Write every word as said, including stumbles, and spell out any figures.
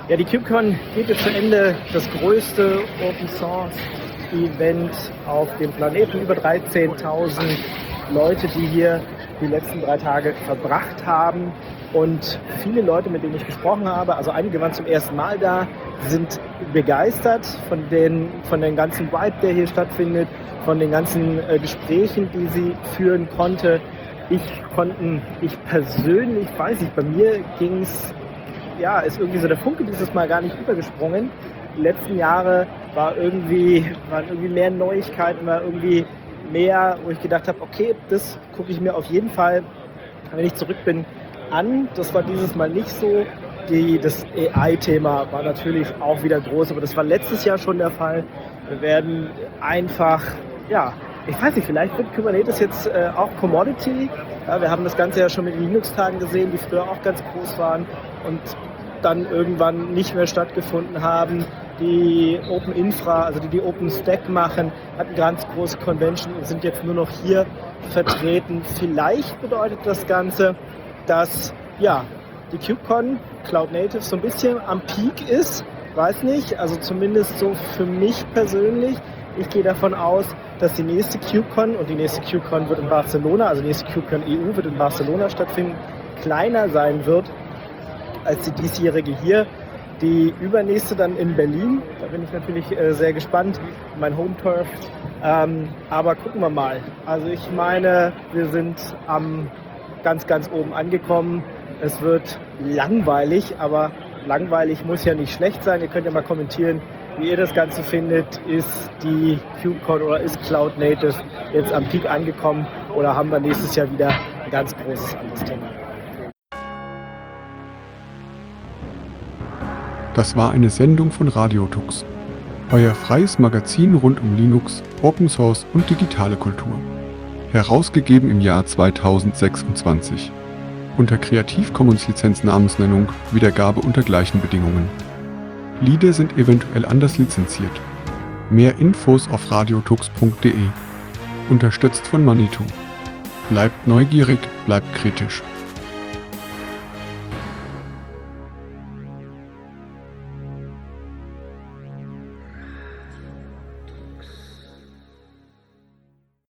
Ja, die KubeCon geht jetzt zu Ende. Das größte Open Source Event auf dem Planeten. Über dreizehntausend Leute, die hier die letzten drei Tage verbracht haben. Und viele Leute, mit denen ich gesprochen habe, also einige waren zum ersten Mal da, sind begeistert von den, von den ganzen Vibe, der hier stattfindet, von den ganzen äh, Gesprächen, die sie führen konnte. Ich konnten, ich persönlich, weiß ich, bei mir ging es, ja, ist irgendwie so der Funke dieses Mal gar nicht übergesprungen. Die letzten Jahre war irgendwie, waren irgendwie mehr Neuigkeiten, war irgendwie mehr, wo ich gedacht habe, okay, das gucke ich mir auf jeden Fall, wenn ich zurück bin, an. Das war dieses Mal nicht so. Die, das A I-Thema war natürlich auch wieder groß, aber das war letztes Jahr schon der Fall. Wir werden einfach, ja, ich weiß nicht, vielleicht wird Kubernetes jetzt äh, auch Commodity. Ja, wir haben das Ganze ja schon mit Linux-Tagen gesehen, die früher auch ganz groß waren und dann irgendwann nicht mehr stattgefunden haben. Die Open Infra, also die die Open Stack machen, hatten ganz große Convention und sind jetzt nur noch hier vertreten. Vielleicht bedeutet das Ganze, dass ja, die KubeCon Cloud Native so ein bisschen am Peak ist. Weiß nicht, also zumindest so für mich persönlich. Ich gehe davon aus, dass die nächste KubeCon, und die nächste KubeCon wird in Barcelona, also die nächste KubeCon E U wird in Barcelona stattfinden, kleiner sein wird als die diesjährige hier. Die übernächste dann in Berlin, da bin ich natürlich äh, sehr gespannt, mein Home-Turf. Ähm, aber gucken wir mal. Also ich meine, wir sind am ganz, ganz oben angekommen. Es wird langweilig, aber langweilig muss ja nicht schlecht sein. Ihr könnt ja mal kommentieren, wie ihr das Ganze findet. Ist die KubeCon oder ist Cloud Native jetzt am Peak angekommen oder haben wir nächstes Jahr wieder ein ganz großes anderes Thema? Das war eine Sendung von Radiotux, euer freies Magazin rund um Linux, Open Source und digitale Kultur. Herausgegeben im Jahr zweitausendsechsundzwanzig. Unter Creative Commons Lizenznamensnennung, Wiedergabe unter gleichen Bedingungen. Lieder sind eventuell anders lizenziert. Mehr Infos auf radiotux punkt de. Unterstützt von Manitou. Bleibt neugierig, bleibt kritisch.